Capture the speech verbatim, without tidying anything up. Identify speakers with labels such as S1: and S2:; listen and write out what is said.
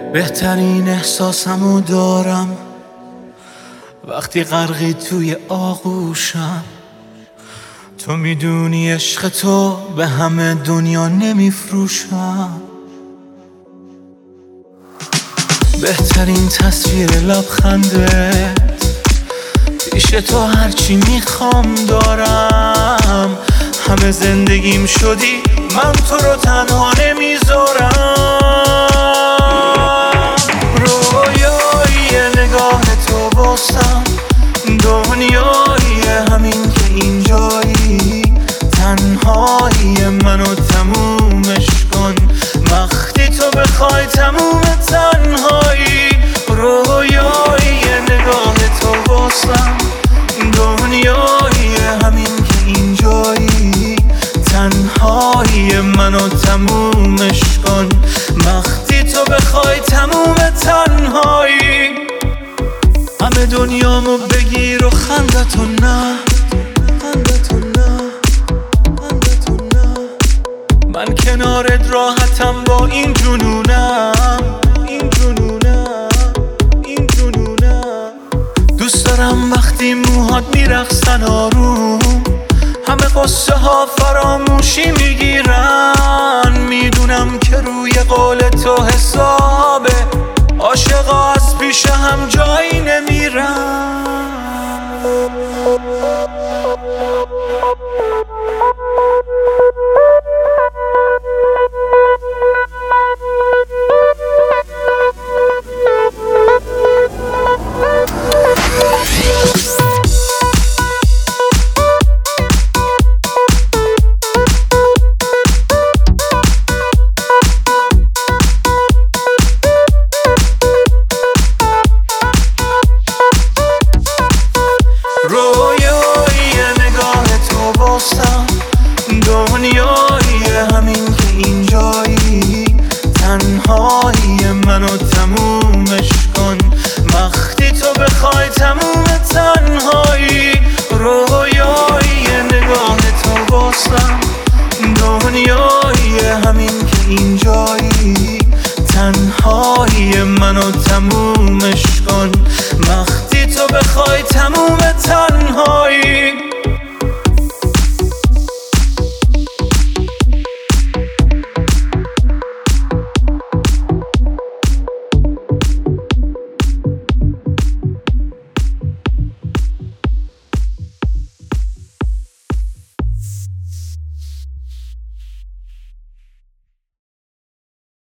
S1: بهترین احساسمو دارم وقتی غرقی توی آغوشم. تو میدونی عشق تو به همه دنیا نمیفروشم. بهترین تصویر لبخنده پیش تو هرچی میخوام دارم. همه زندگیم شدی من تو رو تنها نمیذارم. رویای نگاه تو بستم دنیایی همین که اینجایی. تنهایی منو تمومش کن وقتی تو بخوای تموم تنهایی. رویای نگاه تو بستم دنیایی همین که اینجایی. تنهایی منو تمومش کن وقتی تو بخوای تموم تنهایی. همه دنیامو بگیر و خندتو نه، خندتو نه، خندتو نه. من کنارت راحتم با این جنونم، این جنونم، این جنونم. دوست دارم وقتی موهات میرقصن آروم همه قصه ها فراموشی میگیرن. میدونم که روی قول تو حسابه عاشقا از پیش هم جایی نمیرن. دنیایی همین که اینجایی. تنهایی منو تمومش کن وقتی تو بخوای تموم تنهایی. رویایی نگاه تو بستم دنیایی همین که اینجایی. تنهایی منو تموم